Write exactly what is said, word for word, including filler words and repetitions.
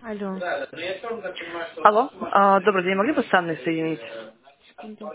Алло, Алло, а, добрый день, могли бы с Анной соединить? секунду.